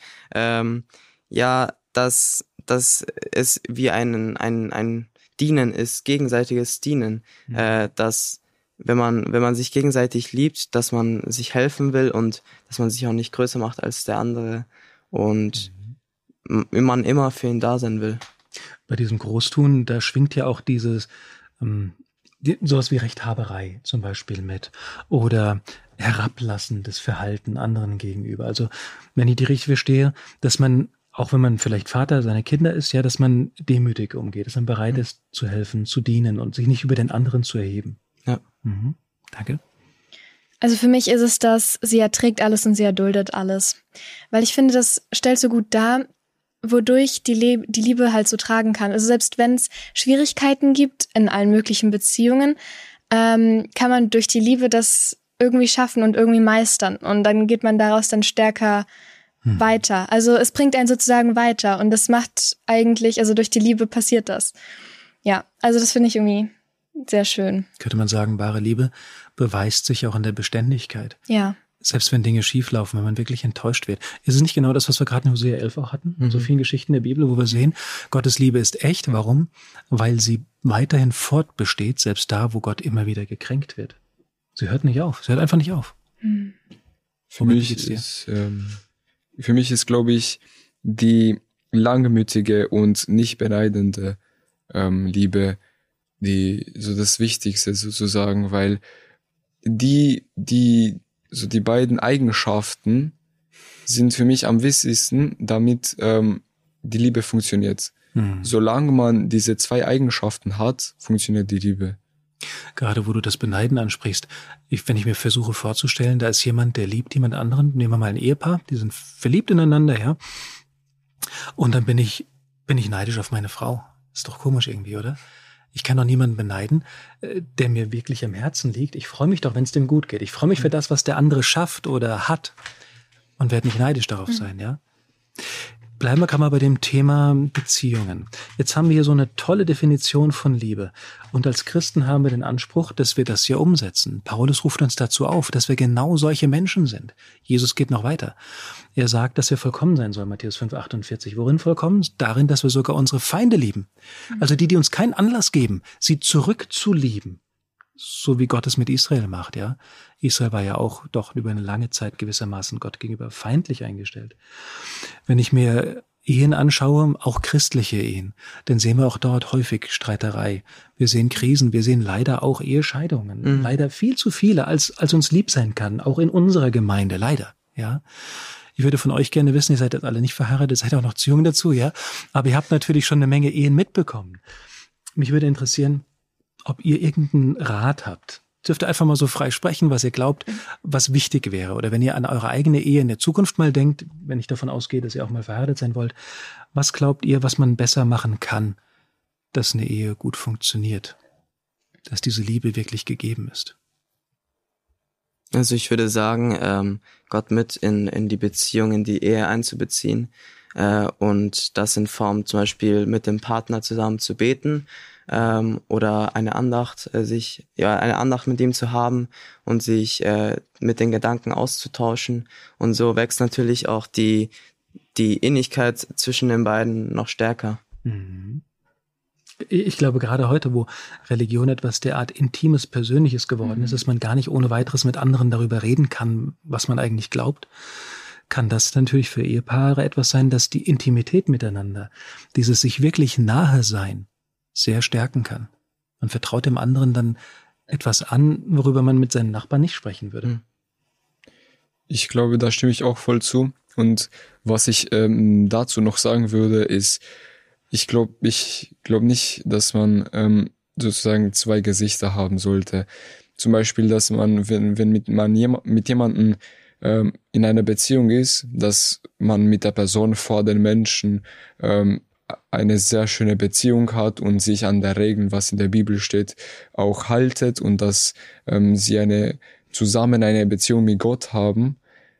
Dass es wie ein Dienen ist, gegenseitiges Dienen, dass wenn man sich gegenseitig liebt, dass man sich helfen will und dass man sich auch nicht größer macht als der andere und man immer für ihn da sein will. Bei diesem Großtun, da schwingt ja auch dieses sowas wie Rechthaberei zum Beispiel mit oder herablassendes Verhalten anderen gegenüber. Also wenn ich die richtig verstehe, dass man, auch wenn man vielleicht Vater seiner Kinder ist, ja, dass man demütig umgeht, dass man bereit ist zu helfen, zu dienen und sich nicht über den anderen zu erheben. Ja. Danke. Also für mich ist es das, sie erträgt alles und sie erduldet alles. Weil ich finde, das stellt so gut dar, wodurch die Liebe halt so tragen kann. Also selbst wenn es Schwierigkeiten gibt in allen möglichen Beziehungen, kann man durch die Liebe das irgendwie schaffen und irgendwie meistern. Und dann geht man daraus dann stärker weiter. Also es bringt einen sozusagen weiter. Und das macht eigentlich, also durch die Liebe passiert das. Ja, also das finde ich irgendwie sehr schön. Könnte man sagen, wahre Liebe beweist sich auch in der Beständigkeit. Ja. Selbst wenn Dinge schieflaufen, wenn man wirklich enttäuscht wird. Ist es nicht genau das, was wir gerade in Hosea 11 auch hatten? In so vielen Geschichten der Bibel, wo wir sehen, Gottes Liebe ist echt. Warum? Weil sie weiterhin fortbesteht, selbst da, wo Gott immer wieder gekränkt wird. Sie hört nicht auf. Sie hört einfach nicht auf. Für mich ist, glaube ich, die langmütige und nicht beneidende Liebe so das Wichtigste sozusagen, weil die beiden Eigenschaften sind für mich am wichtigsten, damit die Liebe funktioniert. Solange man diese 2 Eigenschaften hat, funktioniert die Liebe. Gerade wo du das Beneiden ansprichst, wenn ich mir versuche vorzustellen, da ist jemand, der liebt jemand anderen, nehmen wir mal ein Ehepaar, die sind verliebt ineinander, ja, und dann bin ich neidisch auf meine Frau. Ist doch komisch irgendwie, oder? Ich kann doch niemanden beneiden, der mir wirklich am Herzen liegt. Ich freue mich doch, wenn es dem gut geht. Ich freue mich für das, was der andere schafft oder hat und werde nicht neidisch darauf sein, ja? Bleiben wir mal bei dem Thema Beziehungen. Jetzt haben wir hier so eine tolle Definition von Liebe. Und als Christen haben wir den Anspruch, dass wir das hier umsetzen. Paulus ruft uns dazu auf, dass wir genau solche Menschen sind. Jesus geht noch weiter. Er sagt, dass wir vollkommen sein sollen, Matthäus 5,48. Worin vollkommen? Darin, dass wir sogar unsere Feinde lieben. Also die uns keinen Anlass geben, sie zurückzulieben. So wie Gott es mit Israel macht, ja. Israel war ja auch doch über eine lange Zeit gewissermaßen Gott gegenüber feindlich eingestellt. Wenn ich mir Ehen anschaue, auch christliche Ehen, dann sehen wir auch dort häufig Streiterei. Wir sehen Krisen, wir sehen leider auch Ehescheidungen. Leider viel zu viele, als uns lieb sein kann, auch in unserer Gemeinde, leider, ja. Ich würde von euch gerne wissen, ihr seid jetzt alle nicht verheiratet, seid auch noch zu jung dazu, ja. Aber ihr habt natürlich schon eine Menge Ehen mitbekommen. Mich würde interessieren, ob ihr irgendeinen Rat habt. Dürft ihr einfach mal so frei sprechen, was ihr glaubt, was wichtig wäre. Oder wenn ihr an eure eigene Ehe in der Zukunft mal denkt, wenn ich davon ausgehe, dass ihr auch mal verheiratet sein wollt, was glaubt ihr, was man besser machen kann, dass eine Ehe gut funktioniert? Dass diese Liebe wirklich gegeben ist? Also ich würde sagen, Gott mit in die Beziehung, in die Ehe einzubeziehen und das in Form zum Beispiel mit dem Partner zusammen zu beten oder eine Andacht, eine Andacht mit ihm zu haben und sich mit den Gedanken auszutauschen. Und so wächst natürlich auch die Innigkeit zwischen den beiden noch stärker. Mhm. Ich glaube, gerade heute, wo Religion etwas derart Intimes, Persönliches geworden ist, dass man gar nicht ohne weiteres mit anderen darüber reden kann, was man eigentlich glaubt, kann das natürlich für Ehepaare etwas sein, das die Intimität miteinander, dieses sich wirklich nahe sein, sehr stärken kann. Man vertraut dem anderen dann etwas an, worüber man mit seinen Nachbarn nicht sprechen würde. Ich glaube, da stimme ich auch voll zu. Und was ich dazu noch sagen würde, ist, ich glaube nicht, dass man sozusagen zwei Gesichter haben sollte. Zum Beispiel, dass man, wenn man mit jemandem in einer Beziehung ist, dass man mit der Person vor den Menschen eine sehr schöne Beziehung hat und sich an der Regeln, was in der Bibel steht, auch haltet und dass sie zusammen eine Beziehung mit Gott haben.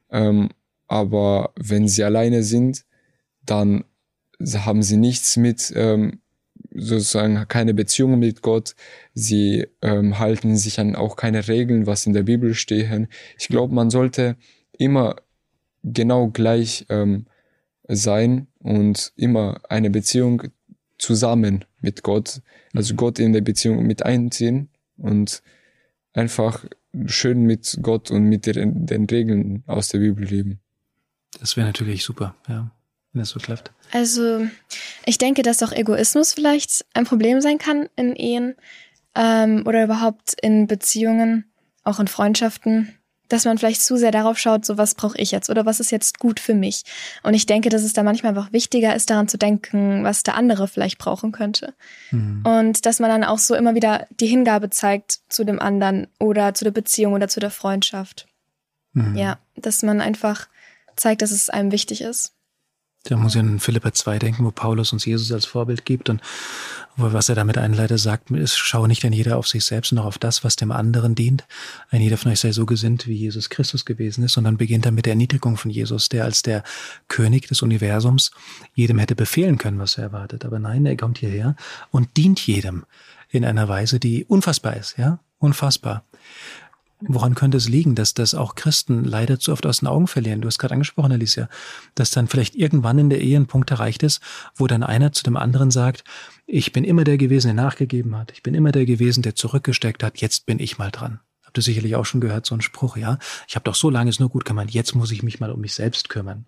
Aber wenn sie alleine sind, dann haben sie nichts mit, sozusagen keine Beziehung mit Gott. Sie halten sich an auch keine Regeln, was in der Bibel stehen. Ich glaube, man sollte immer genau gleich sein und immer eine Beziehung zusammen mit Gott, also Gott in der Beziehung mit einziehen und einfach schön mit Gott und mit den Regeln aus der Bibel leben. Das wäre natürlich super, ja, wenn das so klappt. Also ich denke, dass auch Egoismus vielleicht ein Problem sein kann in Ehen oder überhaupt in Beziehungen, auch in Freundschaften, dass man vielleicht zu sehr darauf schaut, so was brauche ich jetzt oder was ist jetzt gut für mich. Und ich denke, dass es da manchmal einfach wichtiger ist, daran zu denken, was der andere vielleicht brauchen könnte. Und dass man dann auch so immer wieder die Hingabe zeigt zu dem anderen oder zu der Beziehung oder zu der Freundschaft. Ja, dass man einfach zeigt, dass es einem wichtig ist. Da muss ich an Philipper 2 denken, wo Paulus uns Jesus als Vorbild gibt und was er damit einleitet, sagt, ist, schaue nicht ein jeder auf sich selbst und auch auf das, was dem anderen dient. Ein jeder von euch sei so gesinnt, wie Jesus Christus gewesen ist. Und dann beginnt er mit der Erniedrigung von Jesus, der als der König des Universums jedem hätte befehlen können, was er erwartet. Aber nein, er kommt hierher und dient jedem in einer Weise, die unfassbar ist, ja, unfassbar. Woran könnte es liegen, dass das auch Christen leider zu oft aus den Augen verlieren? Du hast gerade angesprochen, Alicia, dass dann vielleicht irgendwann in der Ehe ein Punkt erreicht ist, wo dann einer zu dem anderen sagt, ich bin immer der gewesen, der nachgegeben hat. Ich bin immer der gewesen, der zurückgesteckt hat. Jetzt bin ich mal dran. Habt ihr sicherlich auch schon gehört, so ein Spruch, ja? Ich habe doch so lange es nur gut gemacht, jetzt muss ich mich mal um mich selbst kümmern.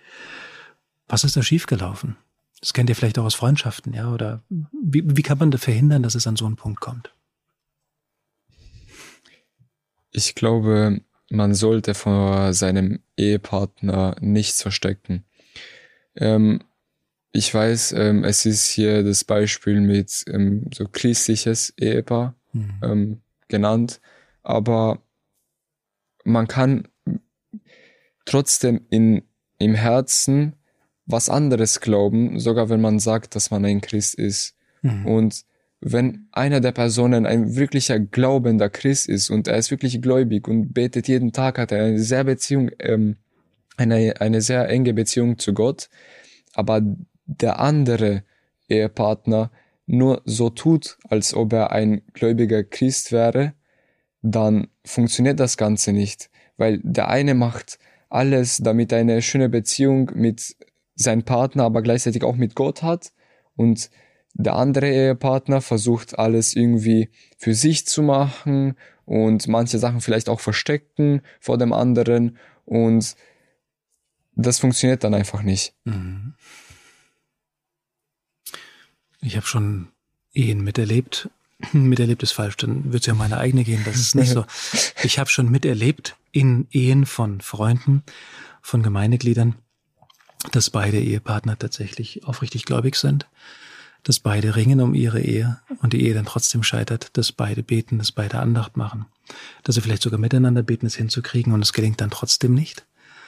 Was ist da schiefgelaufen? Das kennt ihr vielleicht auch aus Freundschaften, ja? Oder wie kann man da verhindern, dass es an so einen Punkt kommt? Ich glaube, man sollte vor seinem Ehepartner nichts verstecken. Ich weiß, es ist hier das Beispiel mit so christliches Ehepaar genannt, aber man kann trotzdem im Herzen was anderes glauben, sogar wenn man sagt, dass man ein Christ ist. Und wenn einer der Personen ein wirklicher glaubender Christ ist und er ist wirklich gläubig und betet jeden Tag, hat er eine sehr enge Beziehung zu Gott, aber der andere Ehepartner nur so tut, als ob er ein gläubiger Christ wäre, dann funktioniert das Ganze nicht, weil der eine macht alles, damit er eine schöne Beziehung mit seinem Partner, aber gleichzeitig auch mit Gott hat und der andere Ehepartner versucht alles irgendwie für sich zu machen und manche Sachen vielleicht auch verstecken vor dem anderen und das funktioniert dann einfach nicht. Ich habe schon Ehen miterlebt. Miterlebt ist falsch, dann wird es ja um meine eigene gehen. Das ist nicht so. Ich habe schon miterlebt in Ehen von Freunden, von Gemeindegliedern, dass beide Ehepartner tatsächlich aufrichtig gläubig sind, dass beide ringen um ihre Ehe und die Ehe dann trotzdem scheitert, dass beide beten, dass beide Andacht machen, dass sie vielleicht sogar miteinander beten, es hinzukriegen und es gelingt dann trotzdem nicht.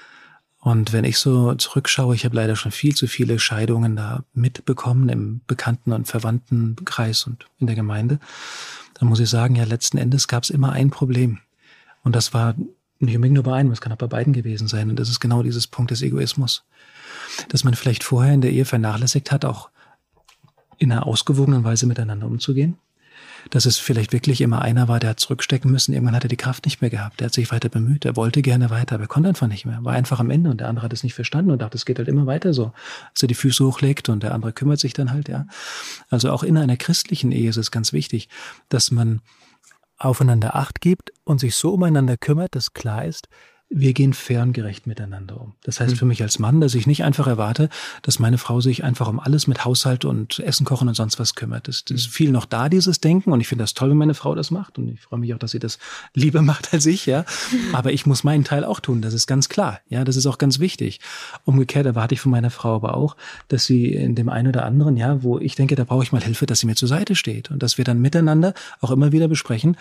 Und wenn ich so zurückschaue, ich habe leider schon viel zu viele Scheidungen da mitbekommen im Bekannten- und Verwandtenkreis und in der Gemeinde, dann muss ich sagen, ja, letzten Endes gab es immer ein Problem. Und das war nicht unbedingt nur bei einem, es kann auch bei beiden gewesen sein. Und das ist genau dieses Punkt des Egoismus. Dass man vielleicht vorher in der Ehe vernachlässigt hat, auch in einer ausgewogenen Weise miteinander umzugehen. Dass es vielleicht wirklich immer einer war, der hat zurückstecken müssen. Irgendwann hat er die Kraft nicht mehr gehabt. Der hat sich weiter bemüht. Er wollte gerne weiter, aber er konnte einfach nicht mehr. War einfach am Ende und der andere hat es nicht verstanden und dachte, es geht halt immer weiter so. Dass er die Füße hochlegt und der andere kümmert sich dann halt, ja. Also auch in einer christlichen Ehe ist es ganz wichtig, dass man aufeinander Acht gibt und sich so umeinander kümmert, dass klar ist, wir gehen fair und gerecht miteinander um. Das heißt für mich als Mann, dass ich nicht einfach erwarte, dass meine Frau sich einfach um alles mit Haushalt und Essen kochen und sonst was kümmert. Das ist viel noch da, dieses Denken. Und ich finde das toll, wenn meine Frau das macht. Und ich freue mich auch, dass sie das lieber macht als ich, ja. Aber ich muss meinen Teil auch tun. Das ist ganz klar. Ja, das ist auch ganz wichtig. Umgekehrt erwarte ich von meiner Frau aber auch, dass sie in dem einen oder anderen, ja, wo ich denke, da brauche ich mal Hilfe, dass sie mir zur Seite steht. Und dass wir dann miteinander auch immer wieder besprechen,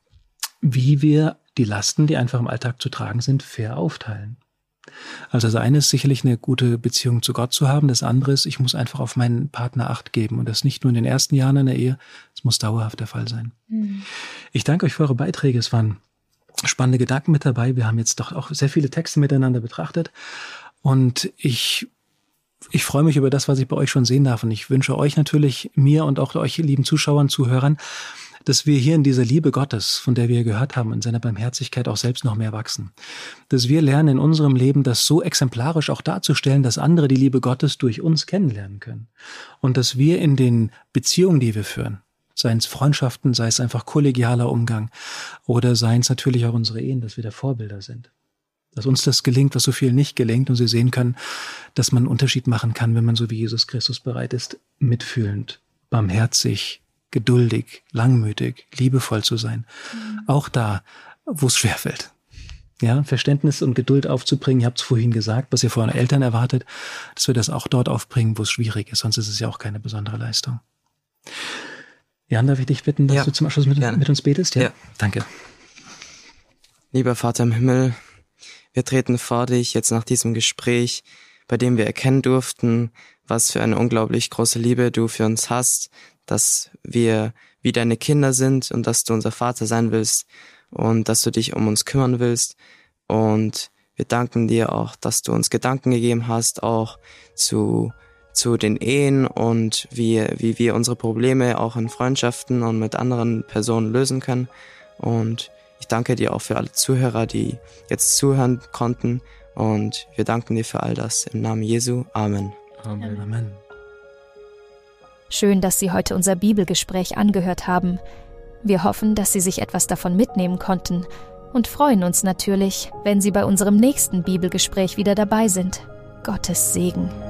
wie wir die Lasten, die einfach im Alltag zu tragen sind, fair aufteilen. Also das eine ist sicherlich eine gute Beziehung zu Gott zu haben. Das andere ist, ich muss einfach auf meinen Partner Acht geben. Und das nicht nur in den ersten Jahren einer Ehe, es muss dauerhaft der Fall sein. Mhm. Ich danke euch für eure Beiträge. Es waren spannende Gedanken mit dabei. Wir haben jetzt doch auch sehr viele Texte miteinander betrachtet. Und ich freue mich über das, was ich bei euch schon sehen darf. Und ich wünsche euch natürlich, mir und auch euch lieben Zuschauern, Zuhörern, dass wir hier in dieser Liebe Gottes, von der wir gehört haben, in seiner Barmherzigkeit auch selbst noch mehr wachsen. Dass wir lernen in unserem Leben, das so exemplarisch auch darzustellen, dass andere die Liebe Gottes durch uns kennenlernen können. Und dass wir in den Beziehungen, die wir führen, seien es Freundschaften, sei es einfach kollegialer Umgang oder seien es natürlich auch unsere Ehen, dass wir da Vorbilder sind. Dass uns das gelingt, was so vielen nicht gelingt und sie sehen können, dass man einen Unterschied machen kann, wenn man so wie Jesus Christus bereit ist, mitfühlend, barmherzig, geduldig, langmütig, liebevoll zu sein. Mhm. Auch da, wo es schwerfällt. Ja, Verständnis und Geduld aufzubringen. Ihr habt es vorhin gesagt, was ihr von euren Eltern erwartet, dass wir das auch dort aufbringen, wo es schwierig ist. Sonst ist es ja auch keine besondere Leistung. Jan, darf ich dich bitten, dass du zum Abschluss mit uns betest? Ja. Danke. Lieber Vater im Himmel, wir treten vor dich jetzt nach diesem Gespräch, bei dem wir erkennen durften, was für eine unglaublich große Liebe du für uns hast, dass wir wie deine Kinder sind und dass du unser Vater sein willst und dass du dich um uns kümmern willst. Und wir danken dir auch, dass du uns Gedanken gegeben hast, auch zu den Ehen und wie wir unsere Probleme auch in Freundschaften und mit anderen Personen lösen können. Und ich danke dir auch für alle Zuhörer, die jetzt zuhören konnten. Und wir danken dir für all das. Im Namen Jesu. Amen. Amen. Amen. Schön, dass Sie heute unser Bibelgespräch angehört haben. Wir hoffen, dass Sie sich etwas davon mitnehmen konnten und freuen uns natürlich, wenn Sie bei unserem nächsten Bibelgespräch wieder dabei sind. Gottes Segen.